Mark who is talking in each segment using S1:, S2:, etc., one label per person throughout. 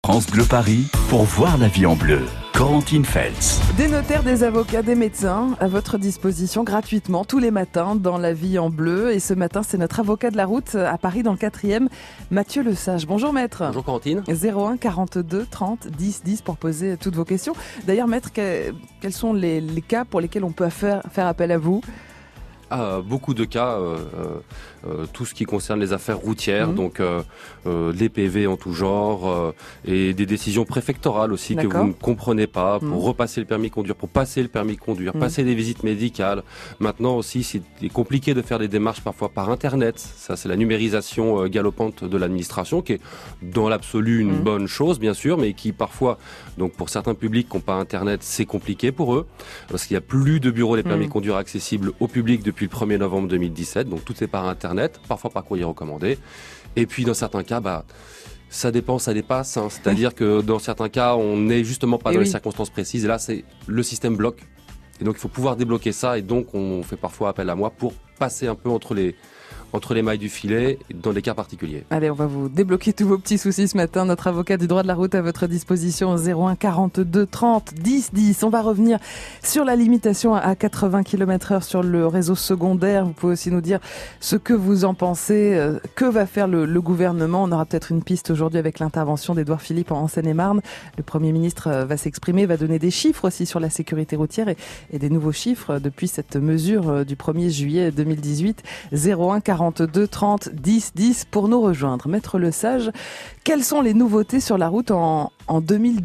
S1: France Bleu Paris pour voir la vie en bleu. Corentine Feltz.
S2: Des notaires, des avocats, des médecins à votre disposition gratuitement tous les matins dans la vie en bleu. Et ce matin, c'est notre avocat de la route à Paris dans le 4e, Mathieu Lesage. Bonjour maître.
S3: Bonjour Corentine.
S2: 01 42 30 10 10 pour poser toutes vos questions. D'ailleurs maître, quels sont les cas pour lesquels on peut faire appel à vous ?
S3: Beaucoup de cas, tout ce qui concerne les affaires routières, donc les PV en tout genre, et des décisions préfectorales aussi que vous ne comprenez pas, pour repasser le permis de conduire, pour passer le permis de conduire, passer des visites médicales. Maintenant aussi, c'est compliqué de faire des démarches parfois par Internet. Ça, c'est la numérisation galopante de l'administration, qui est dans l'absolu une bonne chose, bien sûr, mais qui parfois, donc pour certains publics qui n'ont pas Internet, c'est compliqué pour eux, parce qu'il n'y a plus de bureaux des permis de conduire accessibles au public depuis le 1er novembre 2017, donc tout est par Internet, parfois par courrier recommandé. Et puis dans certains cas, ça dépend, ça dépasse. C'est-à-dire que dans certains cas, on n'est justement pas dans les circonstances précises. Et là, le système bloque. Et donc il faut pouvoir débloquer ça. Et donc on fait parfois appel à moi pour passer un peu entre les mailles du filet dans des cas particuliers.
S2: Allez, on va vous débloquer tous vos petits soucis ce matin. Notre avocat du droit de la route à votre disposition, 01 42 30 10 10. On va revenir sur la limitation à 80 km/h sur le réseau secondaire. Vous pouvez aussi nous dire ce que vous en pensez. Que va faire le gouvernement ? On aura peut-être une piste aujourd'hui avec l'intervention d'Édouard Philippe en Seine-et-Marne. Le Premier ministre va s'exprimer, va donner des chiffres aussi sur la sécurité routière et des nouveaux chiffres depuis cette mesure du 1er juillet 2018. 01 42 30 10 10 pour nous rejoindre. Maître Lesage, quelles sont les nouveautés sur la route en 2019 ?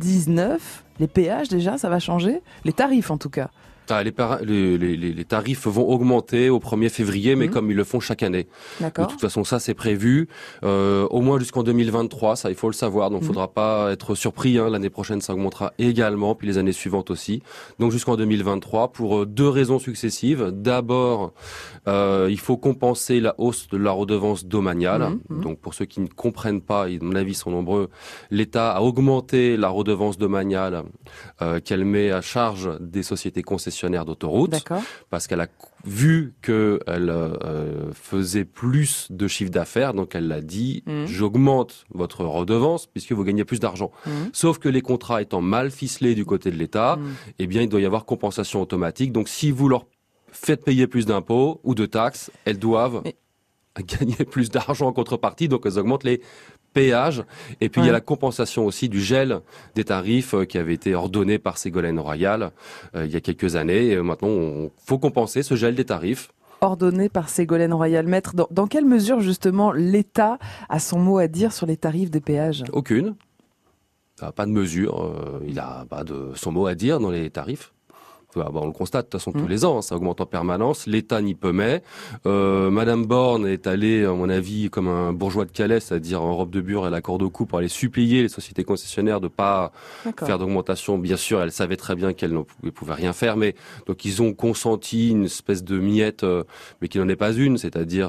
S2: Les péages déjà, ça va changer ? Les tarifs en tout cas.
S3: Les tarifs vont augmenter au 1er février, mais comme ils le font chaque année.
S2: D'accord.
S3: De toute façon, ça c'est prévu, au moins jusqu'en 2023, ça il faut le savoir, donc faudra pas être surpris, l'année prochaine ça augmentera également, puis les années suivantes aussi. Donc jusqu'en 2023, pour deux raisons successives. D'abord, il faut compenser la hausse de la redevance domaniale. Donc pour ceux qui ne comprennent pas, et à mon avis sont nombreux, l'État a augmenté la redevance domaniale qu'elle met à charge des sociétés concessionnaires d'autoroutes, parce qu'elle a vu qu'elle faisait plus de chiffre d'affaires, donc elle l'a dit, j'augmente votre redevance puisque vous gagnez plus d'argent. Sauf que les contrats étant mal ficelés du côté de l'État, eh bien il doit y avoir compensation automatique. Donc si vous leur faites payer plus d'impôts ou de taxes, elles doivent gagner plus d'argent en contrepartie, donc elles augmentent les péages. Et puis il y a la compensation aussi du gel des tarifs qui avait été ordonné par Ségolène Royal il y a quelques années. Et maintenant, il faut compenser ce gel des tarifs.
S2: Ordonné par Ségolène Royal. Maître, dans quelle mesure justement l'État a son mot à dire sur les tarifs des péages ?
S3: Aucune. Pas de mesure. Il n'a pas de son mot à dire dans les tarifs. On le constate de toute façon tous les ans, ça augmente en permanence, l'État n'y peut mais. Madame Borne est allée, à mon avis, comme un bourgeois de Calais, c'est-à-dire en robe de bure et la corde au cou, pour aller supplier les sociétés concessionnaires de pas faire d'augmentation. Bien sûr, elle savait très bien qu'elle ne pouvait rien faire, mais donc ils ont consenti une espèce de miette, mais qui n'en est pas une, c'est-à-dire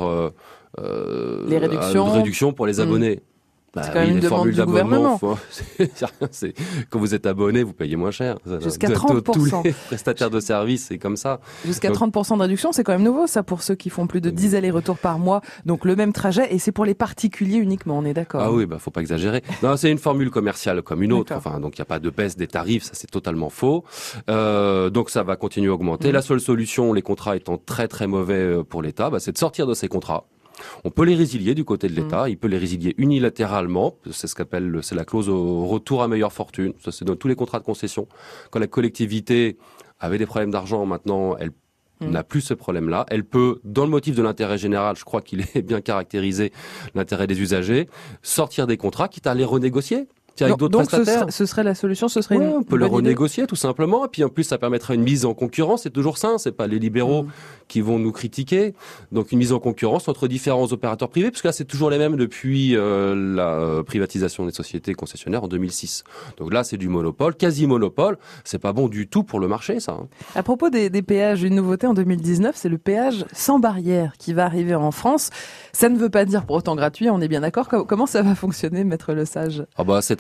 S2: les réductions.
S3: Une réduction pour les abonnés.
S2: C'est quand même une demande du gouvernement.
S3: Quand vous êtes abonné, vous payez moins cher.
S2: Jusqu'à 30%.
S3: Tous les prestataires de services, c'est comme ça.
S2: Jusqu'à 30% de réduction, c'est quand même nouveau, ça, pour ceux qui font plus de 10 allers-retours par mois. Donc le même trajet, et c'est pour les particuliers uniquement, on est d'accord.
S3: Ah oui, faut pas exagérer. Non, c'est une formule commerciale comme une autre. Enfin, donc il n'y a pas de baisse des tarifs, ça c'est totalement faux. Donc ça va continuer à augmenter. La seule solution, les contrats étant très très mauvais pour l'État, c'est de sortir de ces contrats. On peut les résilier du côté de l'État, il peut les résilier unilatéralement, c'est ce qu'appelle, c'est la clause au retour à meilleure fortune, ça c'est dans tous les contrats de concession. Quand la collectivité avait des problèmes d'argent, maintenant elle n'a plus ce problème-là, elle peut, dans le motif de l'intérêt général, je crois qu'il est bien caractérisé, l'intérêt des usagers, sortir des contrats, quitte à les renégocier. Avec d'autres prestataires.
S2: Ce serait la solution,
S3: on peut le renégocier tout simplement, et puis en plus ça permettrait une mise en concurrence, c'est toujours sain, c'est pas les libéraux qui vont nous critiquer, donc une mise en concurrence entre différents opérateurs privés, parce que là c'est toujours les mêmes depuis la privatisation des sociétés concessionnaires en 2006. Donc là c'est du monopole, quasi-monopole, c'est pas bon du tout pour le marché ça.
S2: À propos des péages, une nouveauté en 2019, c'est le péage sans barrière qui va arriver en France. Ça ne veut pas dire pour autant gratuit, on est bien d'accord. Comment ça va fonctionner, Maître Lesage ?
S3: C'est très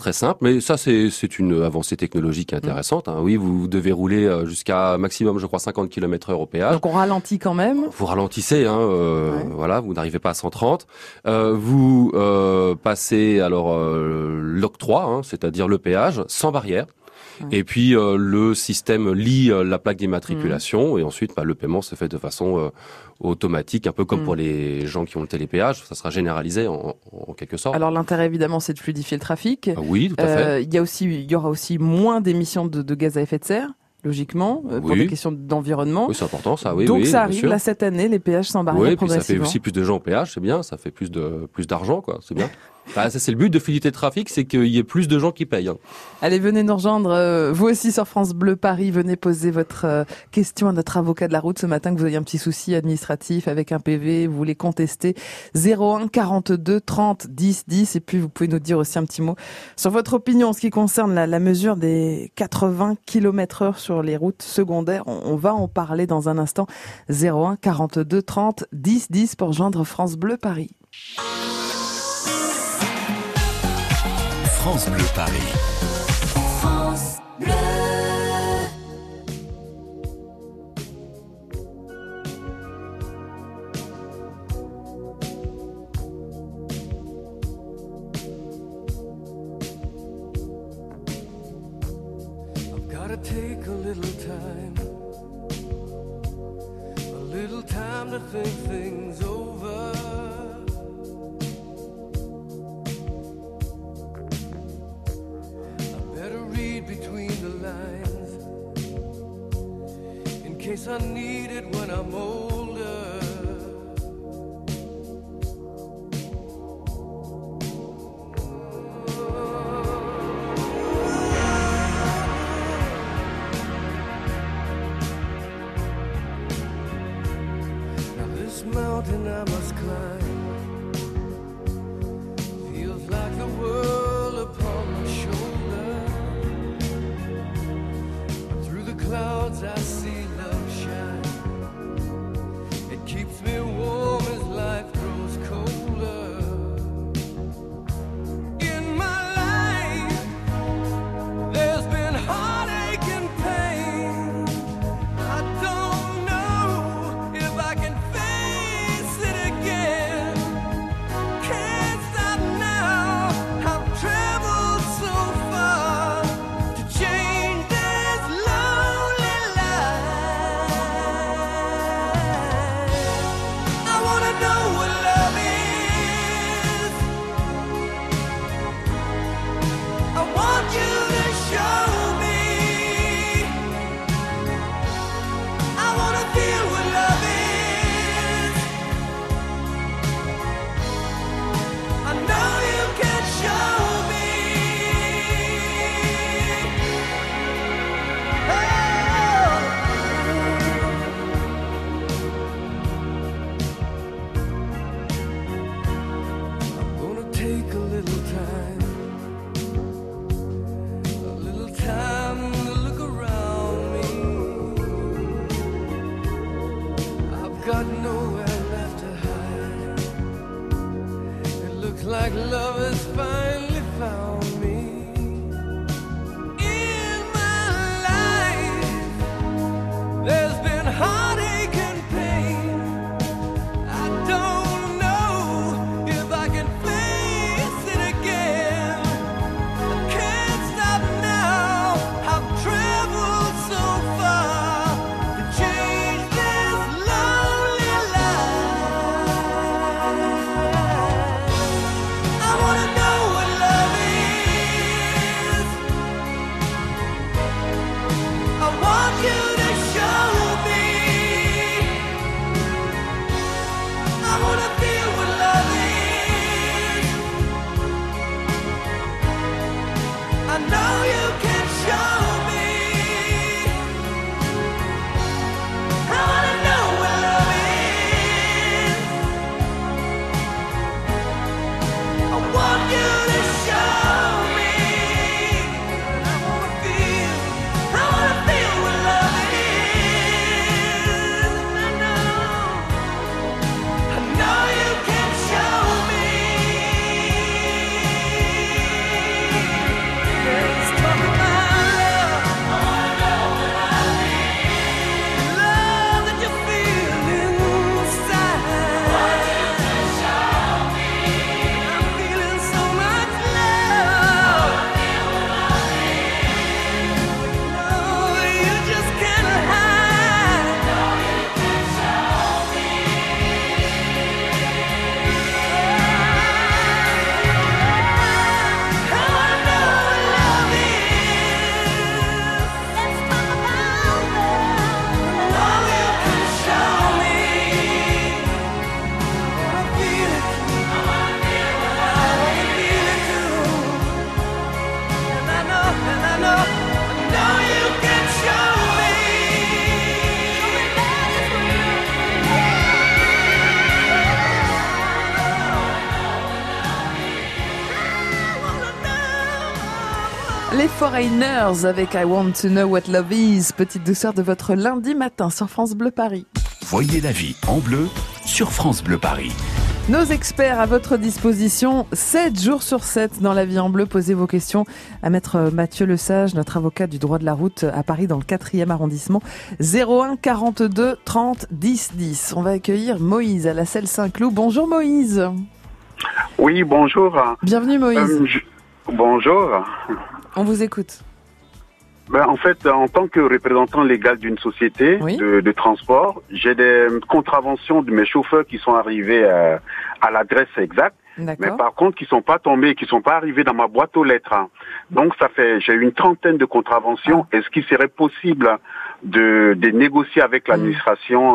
S3: très simple, mais ça c'est une avancée technologique intéressante. Oui, vous devez rouler jusqu'à maximum, je crois, 50 km/h au péage.
S2: Donc on ralentit quand même.
S3: Vous ralentissez, voilà, vous n'arrivez pas à 130. Vous passez alors l'octroi, c'est-à-dire le péage, sans barrière. Et puis le système lit la plaque d'immatriculation et ensuite le paiement se fait de façon automatique, un peu comme pour les gens qui ont le télépéage. Ça sera généralisé en quelque sorte.
S2: Alors l'intérêt évidemment c'est de fluidifier le trafic.
S3: Oui, tout à fait.
S2: Il y aura aussi moins d'émissions de gaz à effet de serre. Logiquement, pour des questions d'environnement.
S3: Oui, c'est important, ça, oui.
S2: Donc
S3: oui,
S2: ça arrive là cette année, les péages sans barrière progressivement.
S3: Oui, puis ça fait aussi plus de gens au péage, c'est bien, ça fait plus d'argent, quoi, c'est bien. Ça, c'est le but de fluidité de trafic, c'est qu'il y ait plus de gens qui payent.
S2: Allez, venez nous rejoindre, vous aussi sur France Bleu Paris, venez poser votre question à notre avocat de la route ce matin, que vous ayez un petit souci administratif avec un PV, vous voulez contester, 01 42 30 10 10, et puis vous pouvez nous dire aussi un petit mot sur votre opinion en ce qui concerne la mesure des 80 km/h sur les routes secondaires. On va en parler dans un instant. 01 42 30 10 10 pour joindre France Bleu Paris.
S1: France Bleu Paris.
S4: France Bleu.
S5: I've gotta take a little time to think things over. Between the lines, in case I need it when I'm older. Now this mountain I must climb feels like the world upon my shoulder. Clouds I see love shine. It keeps me warm as life grows colder. In my life there's been heartache and pain. I don't know if I can face it again. Can't stop now. I've traveled so far to change this love.
S2: Les Foreigners avec I Want to Know What Love Is, petite douceur de votre lundi matin sur France Bleu Paris.
S1: Voyez la vie en bleu sur France Bleu Paris.
S2: Nos experts à votre disposition, 7 jours sur 7 dans la vie en bleu. Posez vos questions à maître Mathieu Lesage, notre avocat du droit de la route à Paris dans le 4e arrondissement. 01 42 30 10 10. On va accueillir Moïse à la Selle Saint-Cloud. Bonjour Moïse.
S6: Oui, bonjour.
S2: Bienvenue Moïse.
S6: Bonjour.
S2: On vous écoute.
S6: En fait, en tant que représentant légal d'une société
S2: Oui.
S6: de transport, j'ai des contraventions de mes chauffeurs qui sont arrivés à l'adresse exacte, mais
S2: D'accord.
S6: par contre qui sont pas tombés, qui sont pas arrivés dans ma boîte aux lettres. Donc j'ai eu une trentaine de contraventions. Est-ce qu'il serait possible de négocier avec l'administration,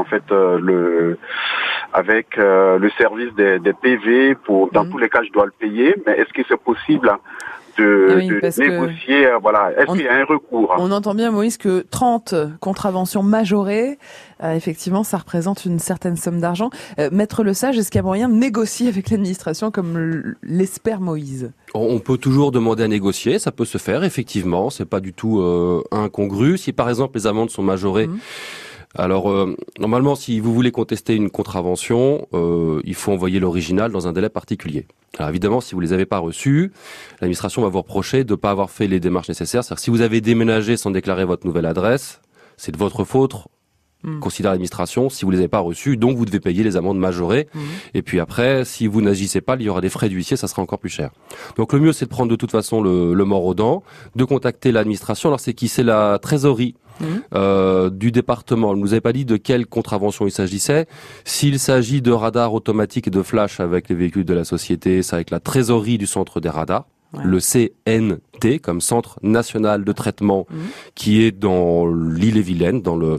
S6: avec le service des PV dans tous les cas je dois le payer, mais est-ce que c'est possible
S2: Oui,
S6: de
S2: parce que
S6: négocier, est-ce qu'il y a un recours?
S2: On entend bien, Moïse, que 30 contraventions majorées, effectivement, ça représente une certaine somme d'argent. Maître Lesage, est-ce qu'il y a moyen de négocier avec l'administration comme l'espère Moïse?
S3: On peut toujours demander à négocier, ça peut se faire, effectivement, c'est pas du tout incongru. Si par exemple les amendes sont majorées, alors normalement si vous voulez contester une contravention, il faut envoyer l'original dans un délai particulier. Alors évidemment, si vous les avez pas reçus, l'administration va vous reprocher de ne pas avoir fait les démarches nécessaires. C'est-à-dire si vous avez déménagé sans déclarer votre nouvelle adresse, c'est de votre faute, considère l'administration. Si vous les avez pas reçus, donc vous devez payer les amendes majorées. Et puis après, si vous n'agissez pas, il y aura des frais d'huissier, ça sera encore plus cher. Donc le mieux, c'est de prendre de toute façon le mors aux dents, de contacter l'administration. Alors c'est qui? C'est la trésorerie du département. Elle nous avait pas dit de quelle contravention il s'agissait. S'il s'agit de radars automatiques et de flash avec les véhicules de la société, c'est avec la trésorerie du centre des radars.
S2: Ouais.
S3: Le CNT, comme Centre National de Traitement, qui est dans l'Ille-et-Vilaine, dans le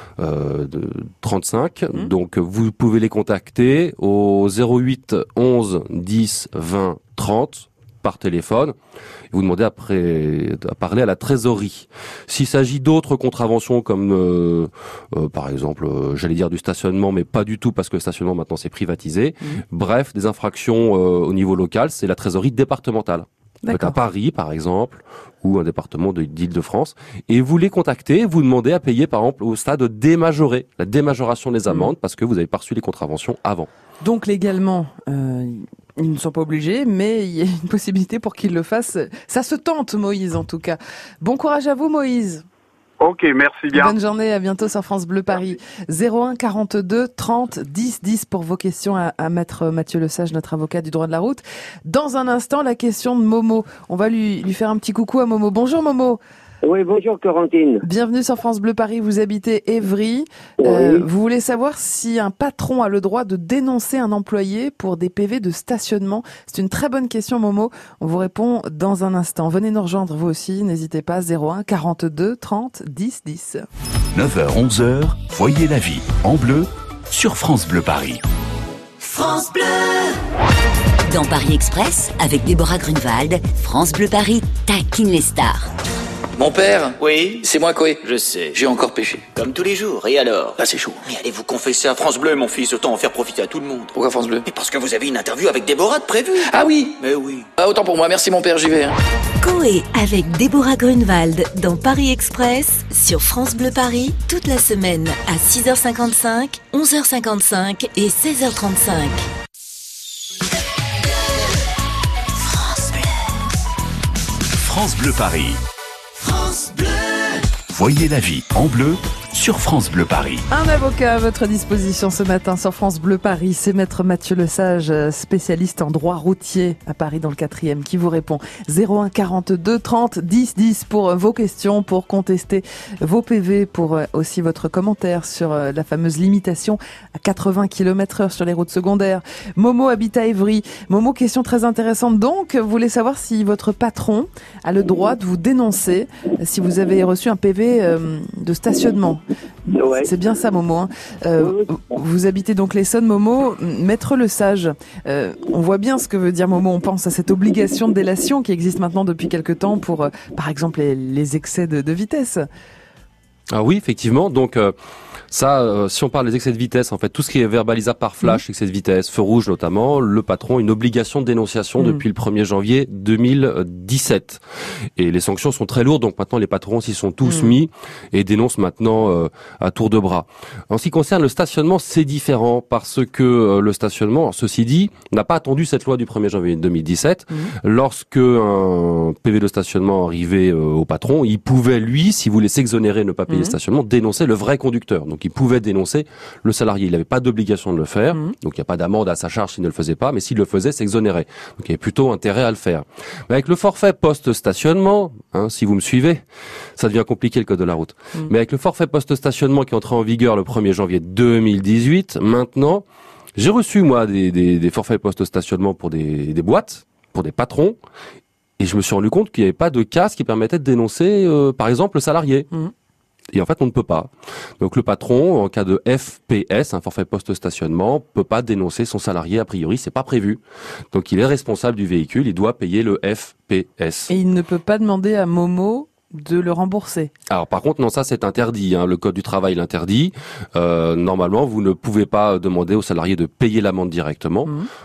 S3: 35. Donc, vous pouvez les contacter au 08 11 10 20 30 par téléphone. Vous demandez après à parler à la trésorerie. S'il s'agit d'autres contraventions comme par exemple, j'allais dire du stationnement, mais pas du tout parce que le stationnement maintenant c'est privatisé. Bref, des infractions au niveau local, c'est la trésorerie départementale.
S2: D'accord.
S3: À Paris, par exemple, ou un département d'Île-de-France, et vous les contactez, vous demandez à payer, par exemple, au stade démajoré, la démajoration des amendes, parce que vous avez pas reçu les contraventions avant.
S2: Donc légalement, ils ne sont pas obligés, mais il y a une possibilité pour qu'ils le fassent. Ça se tente, Moïse, en tout cas. Bon courage à vous, Moïse.
S6: Ok, merci bien.
S2: Bonne journée, à bientôt sur France Bleu Paris. 01 42 30 10 10 pour vos questions à maître Mathieu Lesage, notre avocat du droit de la route. Dans un instant, la question de Momo. On va lui faire un petit coucou à Momo. Bonjour Momo.
S7: Oui, bonjour Corentine.
S2: Bienvenue sur France Bleu Paris, vous habitez Évry.
S7: Oui.
S2: Vous voulez savoir si un patron a le droit de dénoncer un employé pour des PV de stationnement. C'est une très bonne question Momo, on vous répond dans un instant. Venez nous rejoindre vous aussi, n'hésitez pas, 01 42 30 10 10.
S1: 9h, 11h, voyez la vie en bleu sur France Bleu Paris.
S4: France Bleu.
S8: Dans Paris Express, avec Déborah Grunewald, France Bleu Paris taquine les stars.
S9: Mon père?
S10: Oui,
S9: C'est moi, Coé.
S10: je sais.
S9: J'ai encore péché.
S10: Comme tous les jours. Et alors?
S9: Là, c'est chaud.
S10: Mais allez vous confesser à France Bleu, mon fils, autant en faire profiter à tout le monde.
S9: Pourquoi France Bleu?
S10: Mais parce que vous avez une interview avec Déborah de prévu.
S9: Ah oui!
S10: Mais oui.
S9: Ah, autant pour moi. Merci, mon père, j'y vais. Hein.
S8: Coé avec Déborah Grunewald dans Paris Express sur France Bleu Paris toute la semaine à 6h55, 11h55 et 16h35.
S1: France Bleu Paris.
S4: France Bleu.
S1: Voyez la vie en bleu sur France Bleu Paris.
S2: Un avocat à votre disposition ce matin sur France Bleu Paris, c'est maître Mathieu Lesage, spécialiste en droit routier à Paris dans le 4e, qui vous répond. 01 42 30 10 10 pour vos questions, pour contester vos PV, pour aussi votre commentaire sur la fameuse limitation à 80 km/h sur les routes secondaires. Momo habite à Évry. Momo, question très intéressante donc. Vous voulez savoir si votre patron a le droit de vous dénoncer si vous avez reçu un PV de stationnement.
S7: Ouais.
S2: C'est bien ça, Momo. Hein. Vous habitez donc l'Essonne, Momo. Maître Lesage, on voit bien ce que veut dire Momo. On pense à cette obligation de délation qui existe maintenant depuis quelque temps pour, par exemple, les excès de vitesse.
S3: Ah oui, effectivement. Donc, Ça, si on parle des excès de vitesse, en fait, tout ce qui est verbalisable par flash, excès de vitesse, feu rouge notamment, le patron a une obligation de dénonciation depuis le 1er janvier 2017. Et les sanctions sont très lourdes, donc maintenant les patrons s'y sont tous mis et dénoncent maintenant à tour de bras. En ce qui concerne le stationnement, c'est différent parce que le stationnement, ceci dit, n'a pas attendu cette loi du 1er janvier 2017. Lorsque un PV de stationnement arrivait au patron, il pouvait, lui, s'il voulait s'exonérer, ne pas payer le stationnement, dénoncer le vrai conducteur. Donc il pouvait dénoncer le salarié. Il n'avait pas d'obligation de le faire, donc il n'y a pas d'amende à sa charge s'il ne le faisait pas, mais s'il le faisait, s'exonérait. Donc il y avait plutôt intérêt à le faire. Mais avec le forfait post-stationnement, si vous me suivez, ça devient compliqué le code de la route. Mais avec le forfait post-stationnement qui est entré en vigueur le 1er janvier 2018, maintenant, j'ai reçu, moi, des forfaits post-stationnement pour des boîtes, pour des patrons, et je me suis rendu compte qu'il n'y avait pas de cas qui permettait de dénoncer, par exemple, le salarié. Et en fait, on ne peut pas. Donc le patron, en cas de FPS, un forfait post-stationnement, peut pas dénoncer son salarié, a priori, c'est pas prévu. Donc il est responsable du véhicule, il doit payer le FPS.
S2: Et il ne peut pas demander à Momo de le rembourser.
S3: Alors par contre, non, ça c'est interdit. Le Code du travail l'interdit. Normalement, vous ne pouvez pas demander au salarié de payer l'amende directement,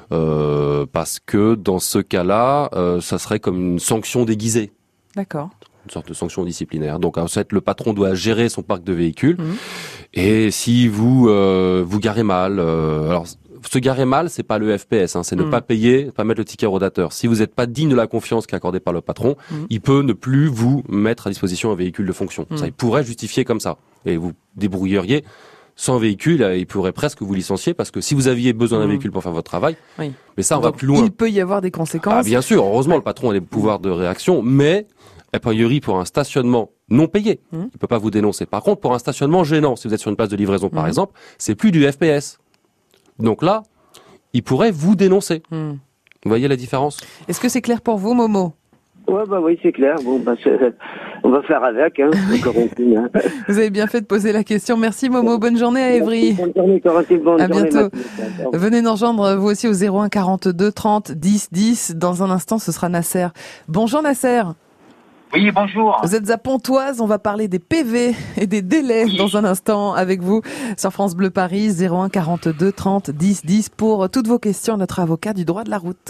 S3: parce que dans ce cas-là, ça serait comme une sanction déguisée.
S2: D'accord.
S3: Une sorte de sanction disciplinaire. Donc en fait, le patron doit gérer son parc de véhicules. Et si vous vous garez mal, alors se garer mal, c'est pas le FPS, c'est ne pas payer, pas mettre le ticket rodateur. Si vous n'êtes pas digne de la confiance qui est accordée par le patron, il peut ne plus vous mettre à disposition un véhicule de fonction. Ça, il pourrait justifier comme ça. Et vous débrouilleriez sans véhicule, il pourrait presque vous licencier parce que si vous aviez besoin d'un véhicule pour faire votre travail, mais ça, on va plus loin.
S2: Il peut y avoir des conséquences.
S3: Ah, bien sûr, heureusement, le patron a des pouvoirs de réaction, mais a priori, pour un stationnement non payé, il ne peut pas vous dénoncer. Par contre, pour un stationnement gênant, si vous êtes sur une place de livraison, par exemple, c'est plus du FPS. Donc là, il pourrait vous dénoncer. Vous voyez la différence?
S2: Est-ce que c'est clair pour vous, Momo?
S7: Oui, c'est clair. Bon, on va faire avec, Corentine.
S2: Vous avez bien fait de poser la question. Merci, Momo. Bonne journée à Évry.
S7: Bonne journée, Corentine.
S2: À bientôt. Venez nous rejoindre, vous aussi, au 01 42 30 10 10. Dans un instant, ce sera Nasser. Bonjour, Nasser.
S11: Oui, bonjour.
S2: Vous êtes à Pontoise, on va parler des PV et des délais dans un instant avec vous sur France Bleu Paris, 01 42 30 10 10 pour toutes vos questions, notre avocat du droit de la route.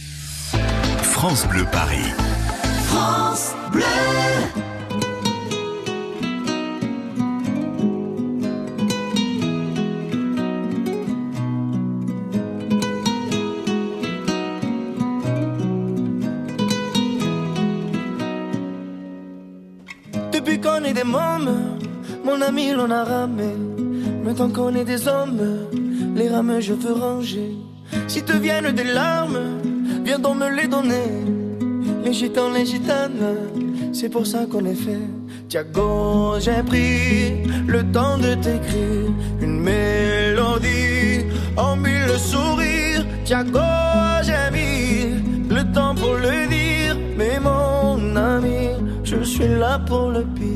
S1: France Bleu Paris.
S4: France Bleu.
S5: Depuis qu'on est des mômes, mon ami l'on a ramé. Maintenant qu'on est des hommes, les rames je veux ranger. Si te viennent des larmes, viens donc me les donner. Les gitans, les gitanes, c'est pour ça qu'on est fait. Tiago, j'ai pris le temps de t'écrire une mélodie en mille sourires. Tiago, j'ai mis le temps pour le dire, mais mon ami, je suis là pour le pire.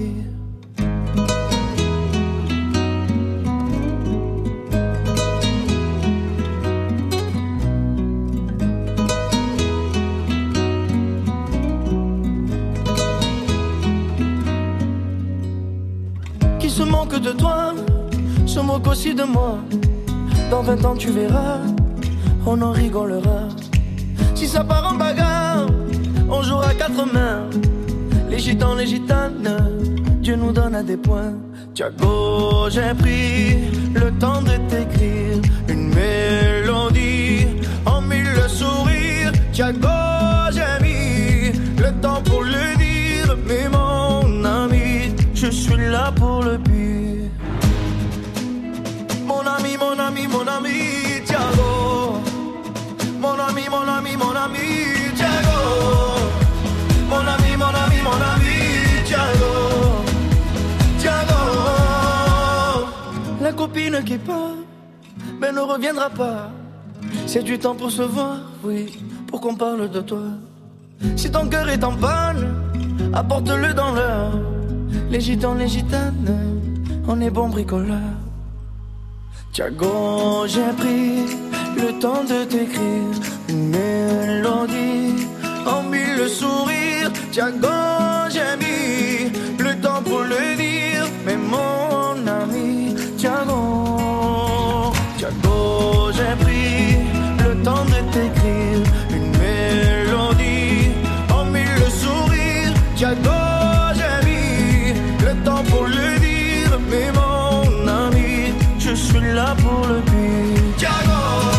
S5: Qui se moque de toi, se moque aussi de moi. Dans 20 ans tu verras, on en rigolera. Si ça part en bagarre, on jouera quatre mains. Les gitans, les gitanes, Dieu nous donne à des points. Tiago, j'ai pris le temps de t'écrire une mélodie en mille sourires. Tiago, j'ai mis le temps pour le dire, mais mon ami, je suis là pour le pire. Mon ami, mon ami, mon ami, Tiago. Mon ami, mon ami, mon ami, Tiago. Mon ami, mon ami, mon ami, Tiago. Tiago. La copine qui part, mais ne reviendra pas. C'est du temps pour se voir, oui, pour qu'on parle de toi. Si ton cœur est en panne, apporte-le dans l'heure. Les gitans, les gitanes, on est bons bricoleurs. Tiago, j'ai pris le temps de t'écrire une mélodie en mille sourires. Tiago, j'ai mis le temps pour le dire, mais mon ami, Tiago. Thiago, j'ai mis le temps pour le dire, mais mon ami, je suis là pour le dire. Thiago,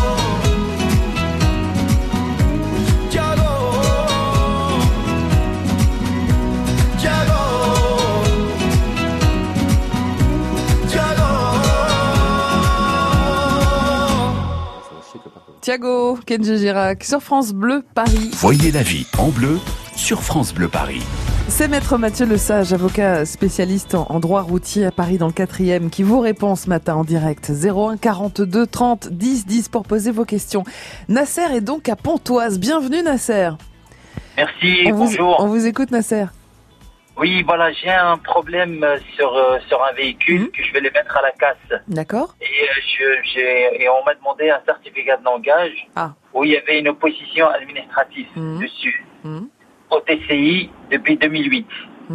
S5: Thiago, Thiago, Thiago.
S2: Thiago, Kenji Girac, sur France Bleu Paris.
S1: Voyez la vie en bleu sur France Bleu Paris.
S2: C'est Maître Mathieu Lesage, avocat spécialiste en droit routier à Paris dans le 4e, qui vous répond ce matin en direct. 01 42 30 10 10 pour poser vos questions. Nasser est donc à Pontoise. Bienvenue Nasser.
S11: Merci, bonjour.
S2: On vous écoute Nasser.
S11: Oui, voilà, j'ai un problème sur un véhicule que je vais les mettre à la casse.
S2: D'accord.
S11: Et on m'a demandé un certificat de langage où il y avait une opposition administrative dessus. Au TCI depuis 2008.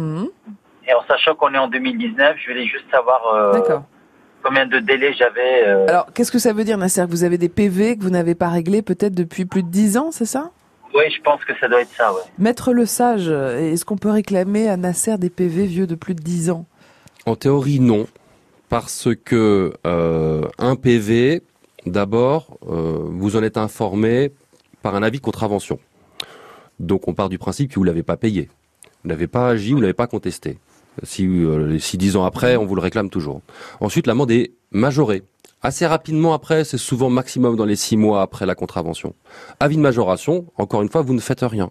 S11: Et en sachant qu'on est en 2019, je voulais juste savoir combien de délai j'avais.
S2: Alors, qu'est-ce que ça veut dire Nasser? Vous avez des PV que vous n'avez pas réglés peut-être depuis plus de 10 ans, c'est ça?
S11: Oui, je pense que ça doit être ça, ouais.
S2: Maître Lesage, est-ce qu'on peut réclamer à Nasser des PV vieux de plus de 10 ans?
S3: En théorie, non. Parce que un PV, d'abord, vous en êtes informé par un avis de contravention. Donc on part du principe que vous ne l'avez pas payé. Vous n'avez pas agi, vous ne l'avez pas contesté. Si 10 ans après, on vous le réclame toujours. Ensuite, l'amende est majorée. Assez rapidement après, c'est souvent maximum dans les 6 mois après la contravention. Avis de majoration, encore une fois, vous ne faites rien.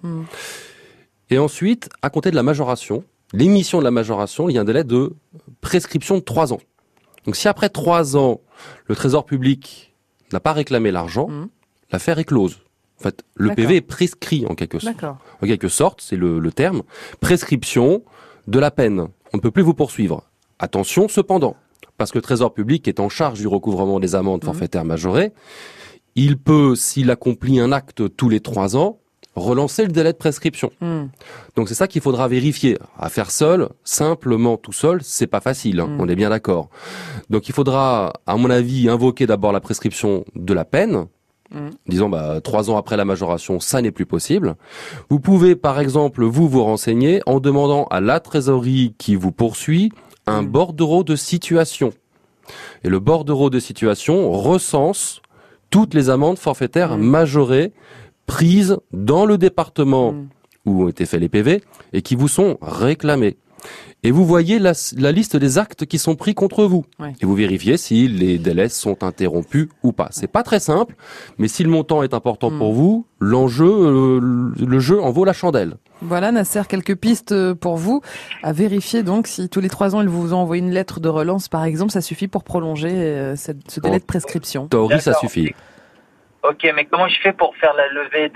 S3: Et ensuite, à compter de la majoration, l'émission de la majoration, il y a un délai de prescription de 3 ans. Donc si après 3 ans, le Trésor public n'a pas réclamé l'argent, l'affaire est close. En fait, le PV est prescrit en quelque sorte. En quelque sorte, c'est le terme. Prescription de la peine. On ne peut plus vous poursuivre. Attention, cependant, parce que le Trésor public est en charge du recouvrement des amendes forfaitaires majorées, il peut, s'il accomplit un acte tous les 3 ans, relancer le délai de prescription. Donc c'est ça qu'il faudra vérifier. À faire seul, simplement tout seul, c'est pas facile, on est bien d'accord. Donc il faudra, à mon avis, invoquer d'abord la prescription de la peine. Disons, 3 ans après la majoration, ça n'est plus possible. Vous pouvez, par exemple, vous renseigner en demandant à la trésorerie qui vous poursuit un bordereau de situation. Et le bordereau de situation recense toutes les amendes forfaitaires majorées prises dans le département où ont été faits les PV et qui vous sont réclamées. Et vous voyez la liste des actes qui sont pris contre vous. Et vous vérifiez si les délais sont interrompus ou pas. C'est pas très simple, mais si le montant est important pour vous, le jeu en vaut la chandelle.
S2: Voilà Nasser, quelques pistes pour vous à vérifier. Donc si tous les 3 ans ils vous envoient une lettre de relance par exemple, ça suffit pour prolonger ce délai de prescription.
S3: Théorie, ça suffit.
S11: Ok, mais comment je fais pour faire la levée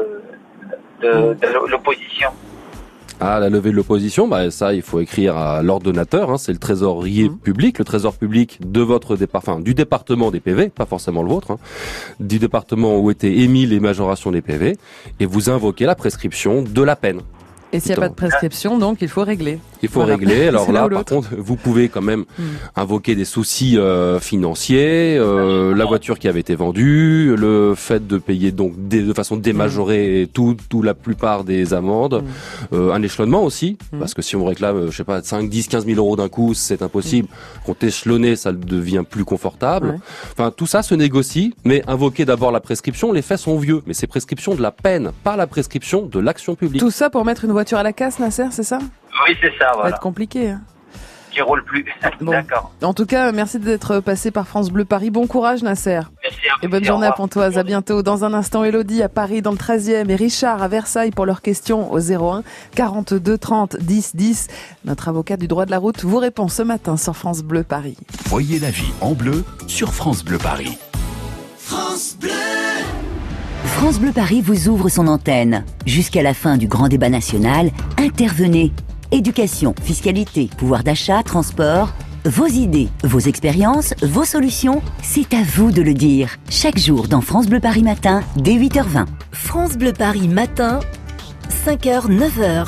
S11: de l'opposition?
S3: Ah, la levée de l'opposition, ça, il faut écrire à l'ordonnateur, c'est le trésorier public, le trésor public de votre du département des PV, pas forcément le vôtre, du département où étaient émis les majorations des PV, et vous invoquez la prescription de la peine.
S2: Et s'il n'y a pas de prescription, donc il faut régler.
S3: Il faut régler. Alors là, par contre, vous pouvez quand même invoquer des soucis financiers, la voiture qui avait été vendue, le fait de payer donc de façon démajorée la plupart des amendes, un échelonnement aussi, parce que si on réclame, 5, 10, 15 000 euros d'un coup, c'est impossible. Quand échelonné, ça devient plus confortable. Enfin, tout ça se négocie, mais invoquer d'abord la prescription, les faits sont vieux, mais c'est prescription de la peine, pas la prescription de l'action publique.
S2: Tout ça pour mettre une voiture à la casse, Nasser, c'est ça?
S11: Oui, c'est ça, voilà.
S2: Ça va être compliqué.
S11: Qui roule plus.
S2: Bon.
S11: D'accord.
S2: En tout cas, merci d'être passé par France Bleu Paris. Bon courage, Nasser.
S11: Merci à vous.
S2: Et bonne journée à Pontoise. À bientôt. Dans un instant, Elodie à Paris, dans le 13e, et Richard à Versailles pour leurs questions au 01 42 30 10 10. Notre avocat du droit de la route vous répond ce matin sur France Bleu Paris.
S1: Voyez la vie en bleu sur France Bleu Paris.
S4: France Bleu.
S12: France Bleu Paris vous ouvre son antenne. Jusqu'à la fin du grand débat national, intervenez. Éducation, fiscalité, pouvoir d'achat, transport, vos idées, vos expériences, vos solutions, c'est à vous de le dire. Chaque jour dans France Bleu Paris Matin, dès 8h20.
S8: France Bleu Paris Matin, 5h, 9h.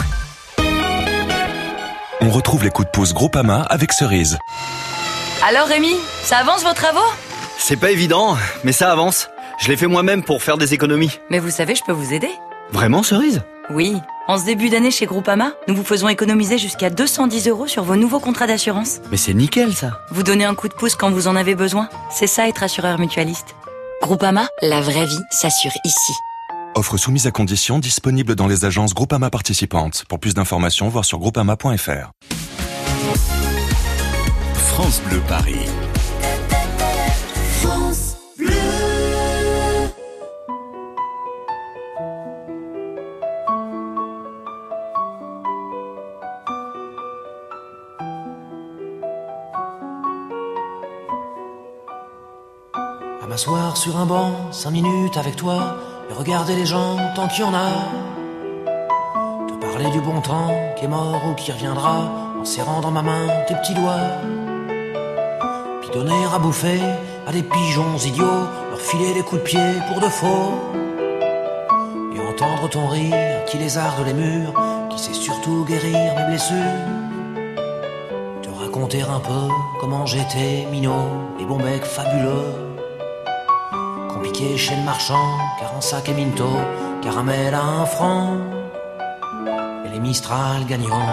S13: On retrouve les coups de pouce Groupama avec Cerise.
S14: Alors Rémi, ça avance vos travaux?
S15: C'est pas évident, mais ça avance. Je l'ai fait moi-même pour faire des économies.
S14: Mais vous savez, je peux vous aider.
S15: Vraiment, Cerise?
S14: Oui, en ce début d'année chez Groupama, nous vous faisons économiser jusqu'à 210 € sur vos nouveaux contrats d'assurance.
S15: Mais c'est nickel ça.
S14: Vous donnez un coup de pouce quand vous en avez besoin. C'est ça être assureur mutualiste. Groupama, la vraie vie s'assure ici.
S13: Offre soumise à conditions disponible dans les agences Groupama participantes. Pour plus d'informations, voir sur groupama.fr.
S1: France Bleu Paris.
S4: France Bleu.
S5: À m'asseoir sur un banc, 5 minutes avec toi, et regarder les gens tant qu'il y en a. Te parler du bon temps qui est mort ou qui reviendra, en serrant dans ma main tes petits doigts. Puis donner à bouffer à des pigeons idiots, leur filer des coups de pied pour de faux. Et entendre ton rire qui lézarde les murs, qui sait surtout guérir mes blessures. Te raconter un peu comment j'étais minot, les bons becs fabuleux. Compliqué chez le marchand, car en sac et minto, caramel à 1 franc, et les Mistral gagnants.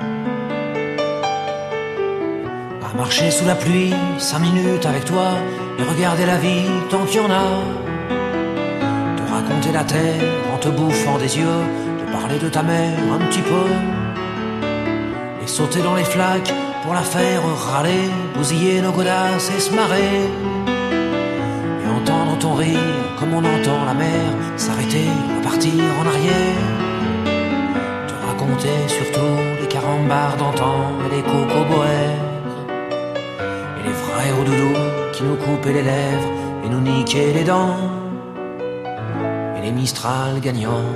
S5: À marcher sous la pluie, 5 minutes avec toi, et regarder la vie tant qu'il y en a. Te raconter la terre en te bouffant des yeux, te parler de ta mère un petit peu, et sauter dans les flaques pour la faire râler, bousiller nos godasses et se marrer. Entendre ton rire comme on entend la mer s'arrêter, repartir en arrière. Te raconter surtout les carambars d'antan et les cocoboères. Et les vrais hauts doudous qui nous coupaient les lèvres et nous niquaient les dents. Et les Mistral gagnants.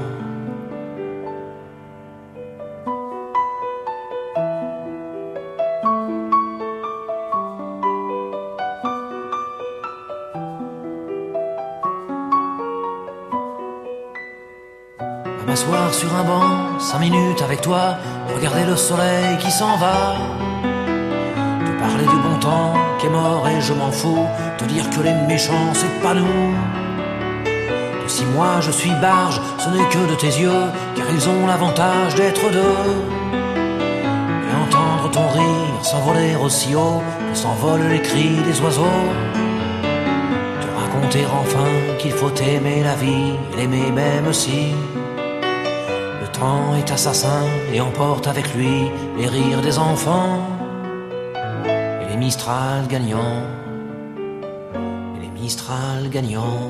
S5: M'asseoir sur un banc, 5 minutes avec toi, et regarder le soleil qui s'en va. Te parler du bon temps qui est mort et je m'en fous, te dire que les méchants c'est pas nous. Que si moi je suis barge, ce n'est que de tes yeux, car ils ont l'avantage d'être deux. Et entendre ton rire s'envoler aussi haut que s'envolent les cris des oiseaux. Te raconter enfin qu'il faut aimer la vie et l'aimer même si le temps est assassin et emporte avec lui les rires des enfants. Et les Mistral gagnants. Et les Mistral gagnants.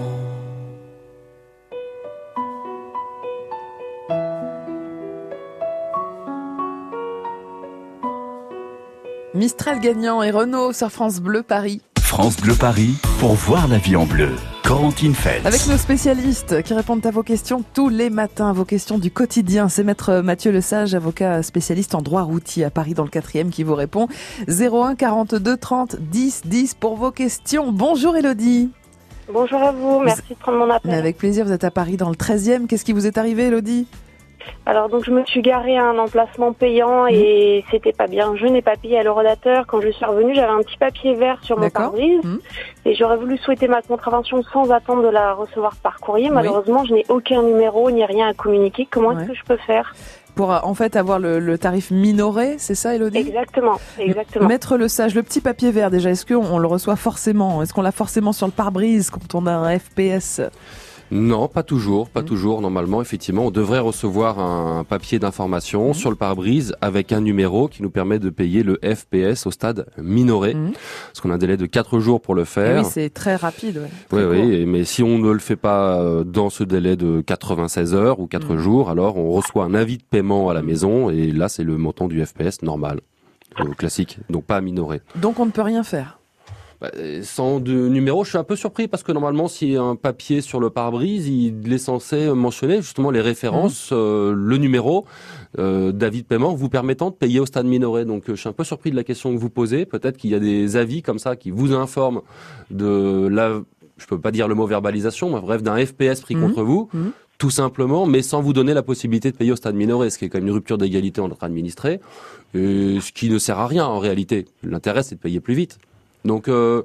S2: Mistral gagnant et Renault sur France Bleu Paris.
S1: France Bleu Paris, pour voir la vie en bleu. Corentine Feltz.
S2: Avec nos spécialistes qui répondent à vos questions tous les matins, vos questions du quotidien. C'est maître Mathieu Lesage, avocat spécialiste en droit routier à Paris dans le 4e qui vous répond. 01 42 30 10 10 pour vos questions. Bonjour Élodie.
S16: Bonjour à vous, merci de prendre mon appel.
S2: Mais avec plaisir, vous êtes à Paris dans le 13e. Qu'est-ce qui vous est arrivé Élodie ?
S16: Alors donc je me suis garée à un emplacement payant et c'était pas bien. Je n'ai pas payé à l'horodateur. Quand je suis revenue, j'avais un petit papier vert sur mon pare-brise et j'aurais voulu souhaiter ma contravention sans attendre de la recevoir par courrier. Malheureusement, je n'ai aucun numéro ni rien à communiquer. Comment est-ce que je peux faire ?
S2: Pour en fait avoir le tarif minoré, c'est ça Élodie ?
S16: Exactement.
S2: Maître Lesage, le petit papier vert déjà, est-ce qu'on le reçoit forcément ? Est-ce qu'on l'a forcément sur le pare-brise quand on a un FPS ?
S3: Non, pas toujours. Normalement, effectivement, on devrait recevoir un papier d'information sur le pare-brise avec un numéro qui nous permet de payer le FPS au stade minoré. Parce qu'on a un délai de 4 jours pour le faire.
S2: Et oui, c'est très rapide.
S3: Oui, mais si on ne le fait pas dans ce délai de 96 heures ou 4 jours, alors on reçoit un avis de paiement à la maison et là, c'est le montant du FPS normal, classique, donc pas minoré.
S2: Donc on ne peut rien faire.
S3: Sans de numéro, je suis un peu surpris parce que normalement, s'il y a un papier sur le pare-brise, il est censé mentionner justement les références, le numéro d'avis de paiement vous permettant de payer au stade minoré. Donc, je suis un peu surpris de la question que vous posez. Peut-être qu'il y a des avis comme ça qui vous informent de la, je peux pas dire le mot verbalisation, mais bref, d'un FPS pris contre vous. Tout simplement, mais sans vous donner la possibilité de payer au stade minoré, ce qui est quand même une rupture d'égalité entre administrés, et ce qui ne sert à rien en réalité. L'intérêt, c'est de payer plus vite. Donc,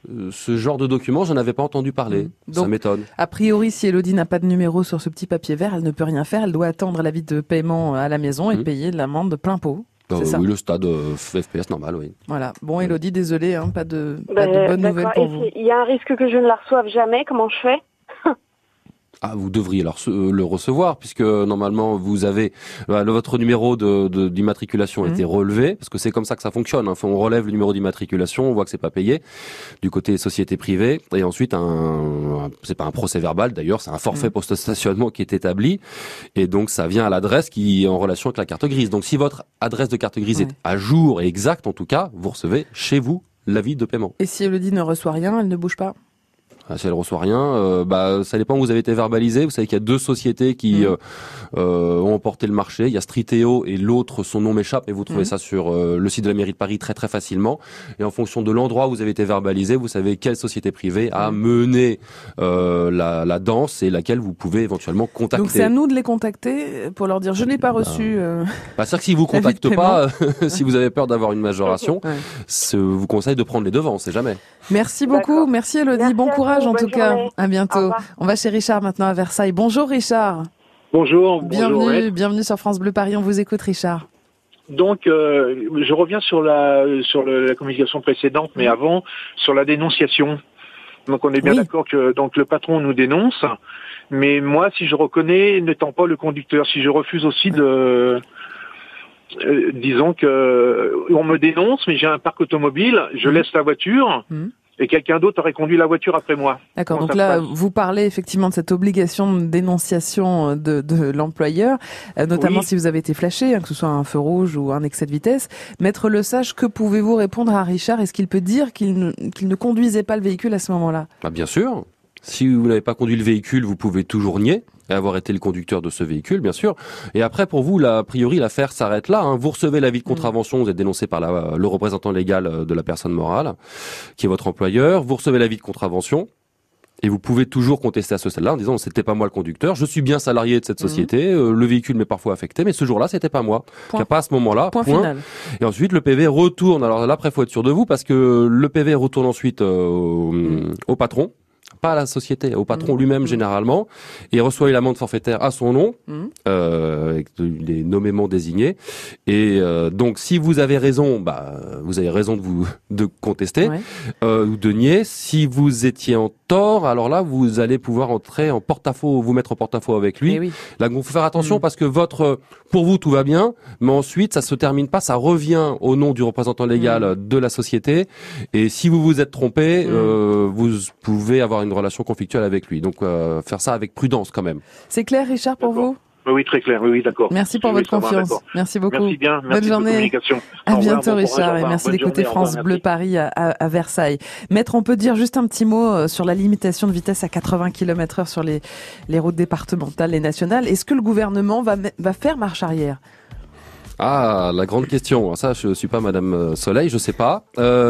S3: Ce genre de document, je n'en avais pas entendu parler.
S2: Donc,
S3: ça m'étonne.
S2: A priori, si Elodie n'a pas de numéro sur ce petit papier vert, elle ne peut rien faire. Elle doit attendre l'avis de paiement à la maison et payer l'amende de plein pot. C'est ça.
S3: Oui, le stade FPS normal, oui.
S2: Voilà. Bon, Elodie, désolée, pas de bonnes nouvelles pour vous.
S16: Il y a un risque que je ne la reçoive jamais. Comment je fais?
S3: Vous devriez le recevoir, puisque normalement vous avez votre numéro d'immatriculation a été relevé, parce que c'est comme ça que ça fonctionne. On relève le numéro d'immatriculation, on voit que c'est pas payé du côté société privée, et ensuite c'est pas un procès verbal d'ailleurs, c'est un forfait post-stationnement qui est établi, et donc ça vient à l'adresse qui est en relation avec la carte grise. Donc si votre adresse de carte grise est à jour et exacte, en tout cas, vous recevez chez vous l'avis de paiement.
S2: Et si Elodie ne reçoit rien, elle ne bouge pas?
S3: Si elle reçoit rien, ça dépend où vous avez été verbalisé. Vous savez qu'il y a 2 sociétés qui ont emporté le marché. Il y a Streeteo et l'autre, son nom m'échappe, et vous trouvez ça sur le site de la mairie de Paris très très facilement. Et en fonction de l'endroit où vous avez été verbalisé, vous savez quelle société privée a mené la danse et laquelle vous pouvez éventuellement contacter.
S2: Donc c'est à nous de les contacter pour leur dire je n'ai pas reçu.
S3: C'est-à-dire que si vous contactez pas, si vous avez peur d'avoir une majoration, je vous conseille de prendre les devants, on sait jamais.
S2: Merci beaucoup, merci Elodie, bon courage en tout cas, à bientôt. On va chez Richard maintenant à Versailles. Bonjour Richard.
S15: Bonjour.
S2: Bienvenue sur France Bleu Paris, on vous écoute Richard.
S15: Donc je reviens sur la communication précédente, mais avant, sur la dénonciation. Donc on est bien d'accord que donc le patron nous dénonce, mais moi si je reconnais n'étant pas le conducteur, si je refuse aussi de... disons que on me dénonce, mais j'ai un parc automobile, je laisse la voiture et quelqu'un d'autre aurait conduit la voiture après moi.
S2: D'accord, donc là vous parlez effectivement de cette obligation de dénonciation de l'employeur, notamment si vous avez été flashé, que ce soit un feu rouge ou un excès de vitesse. Maître Lesage, que pouvez-vous répondre à Richard? Est-ce qu'il peut dire qu'il ne conduisait pas le véhicule à ce moment-là?
S3: Bien sûr. Si vous n'avez pas conduit le véhicule, vous pouvez toujours nier et avoir été le conducteur de ce véhicule, bien sûr. Et après, pour vous, a priori, l'affaire s'arrête là. Vous recevez l'avis de contravention, vous êtes dénoncé par le représentant légal de la personne morale, qui est votre employeur. Vous recevez l'avis de contravention. Et vous pouvez toujours contester à ce stade-là en disant c'était pas moi le conducteur, je suis bien salarié de cette société, le véhicule m'est parfois affecté, mais ce jour-là c'était pas moi. Pas à ce moment-là.
S2: Point final.
S3: Et ensuite le PV retourne. Alors là après faut être sûr de vous parce que le PV retourne ensuite au patron. Pas à la société, au patron lui-même généralement, et reçoit une amende forfaitaire à son nom, avec les nommément désignés. Et donc, si vous avez raison, vous avez raison de contester ou de nier. Si vous étiez en tort, alors là, vous allez pouvoir entrer en porte-à-faux, vous mettre en porte-à-faux avec lui. Là, il faut faire attention parce que pour vous, tout va bien, mais ensuite, ça se termine pas, ça revient au nom du représentant légal de la société. Et si vous vous êtes trompé, vous pouvez avoir une relation conflictuelle avec lui. Donc, faire ça avec prudence quand même.
S2: C'est clair, Richard, pour vous?
S15: Oui, très clair. Oui, d'accord.
S2: Merci pour votre confiance. Merci beaucoup.
S15: Merci bien.
S2: Bonne journée. À bientôt, Richard. Et merci d'écouter France Bleu Paris à Versailles. Maître, on peut dire juste un petit mot sur la limitation de vitesse à 80 km/h sur les routes départementales et nationales. Est-ce que le gouvernement va faire marche arrière?
S3: La grande question. Alors ça, je suis pas Madame Soleil, je sais pas.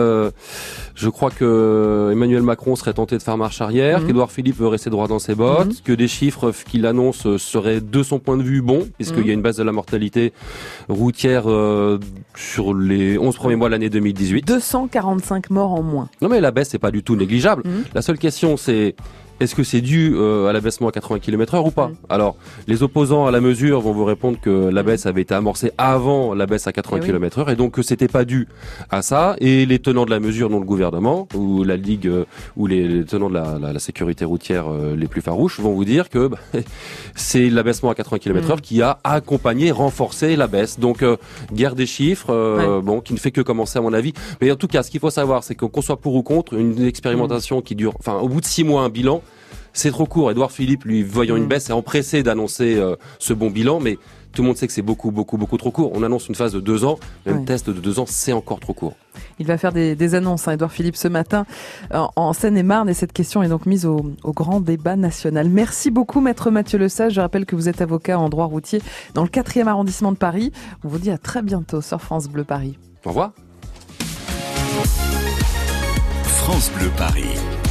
S3: Je crois que Emmanuel Macron serait tenté de faire marche arrière, qu'Édouard Philippe veut rester droit dans ses bottes, que des chiffres qu'il annonce seraient de son point de vue bons, puisqu'il y a une baisse de la mortalité routière sur les 11 premiers mois de l'année 2018.
S2: 245 morts en moins.
S3: Non mais la baisse c'est pas du tout négligeable. La seule question c'est est-ce que c'est dû à l'abaissement à 80 km/h ou pas? Alors, les opposants à la mesure vont vous répondre que la baisse avait été amorcée avant la baisse à 80 km/h et donc que c'était pas dû à ça. Et les tenants de la mesure, dont le gouvernement ou la Ligue ou les tenants de la sécurité routière les plus farouches, vont vous dire que c'est l'abaissement à 80 km/h qui a accompagné, renforcé la baisse. Donc, guerre des chiffres, qui ne fait que commencer à mon avis. Mais en tout cas, ce qu'il faut savoir, c'est qu'on soit pour ou contre une expérimentation qui dure, au bout de 6 mois, un bilan, c'est trop court. Édouard Philippe, lui, voyant une baisse, est empressé d'annoncer ce bon bilan, mais tout le monde sait que c'est beaucoup trop court. On annonce une phase de 2 ans, même test de 2 ans, c'est encore trop court.
S2: Il va faire des annonces, Édouard Philippe, ce matin en Seine-et-Marne, et cette question est donc mise au grand débat national. Merci beaucoup, Maître Mathieu Lesage. Je rappelle que vous êtes avocat en droit routier dans le 4e arrondissement de Paris. On vous dit à très bientôt sur France Bleu Paris.
S3: Au revoir.
S1: France Bleu Paris.